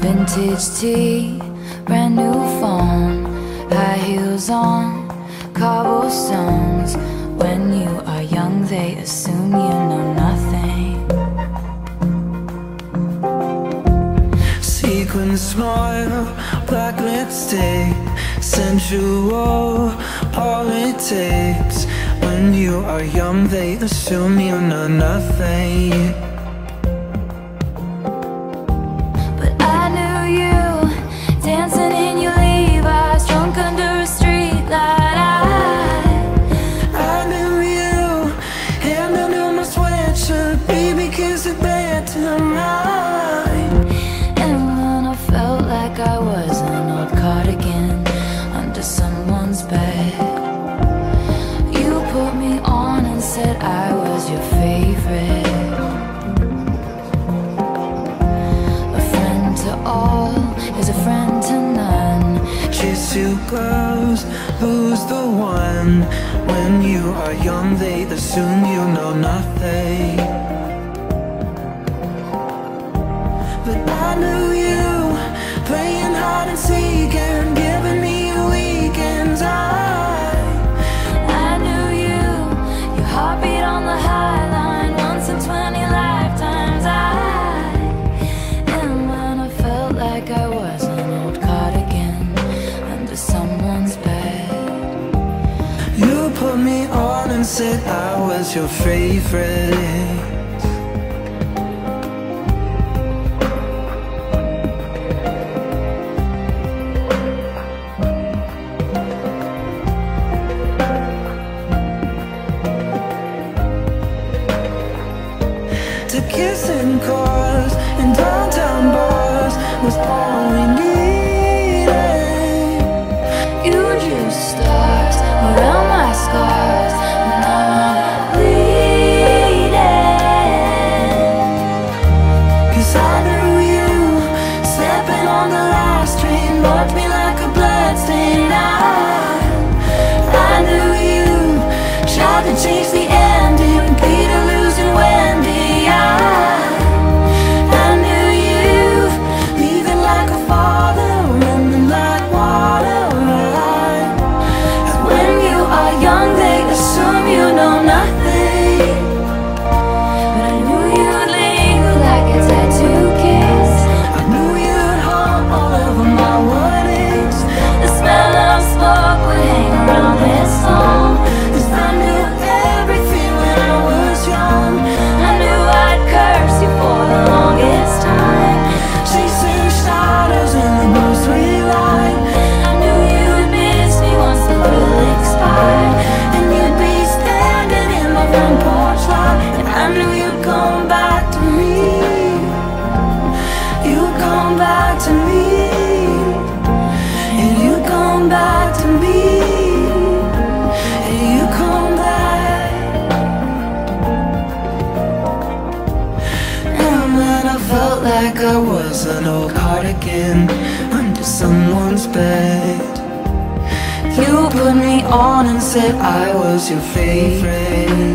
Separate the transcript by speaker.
Speaker 1: Vintage tea, brand new phone, high heels on, cobblestones. When you are young, they assume you know nothing.
Speaker 2: Sequin smile, black lipstick, sensual politics. When you are young, they assume you know nothing.
Speaker 1: I was an old cardigan under someone's bed. You put me on and said I was your favorite. A friend to all is a friend to none.
Speaker 2: Chase you girls, lose the one. When you are young, they assume you know nothing. But I knew you, playing hide and seek and giving me weekends.
Speaker 1: I knew you, your heartbeat on the high line, once in 20 lifetimes. And when I felt like I was an old cardigan under someone's bed,
Speaker 2: you put me on and said I was your favorite. To kiss in cars and downtown bars was all we needed.
Speaker 1: you drew stars around my scars, and now I'm bleeding.
Speaker 2: 'Cause I knew you, stepping on the last train, marked me like a bloodstain. I knew you, tried to change the ending, Peter losing Wendy. I knew you, leaving like a father, running like water.
Speaker 1: When you are young, they assume you know nothing. But I knew you'd linger like a tattoo kiss.
Speaker 2: I knew you'd haunt all over my weddings.
Speaker 1: The smell of smoke would hang around this song.
Speaker 2: 'Cause I knew everything when I was young.
Speaker 1: I knew I'd curse you for the longest time,
Speaker 2: Chasing shadows in the most we light.
Speaker 1: I knew you'd miss me once the thrill expired,
Speaker 2: And you'd be standing in my front porch light. And I knew you'd come back to me. You'd come back to me. And you'd come back to me. And you'd come back. And then I felt like I was an old cardigan under someone's bed. You put me on and said I was your favorite.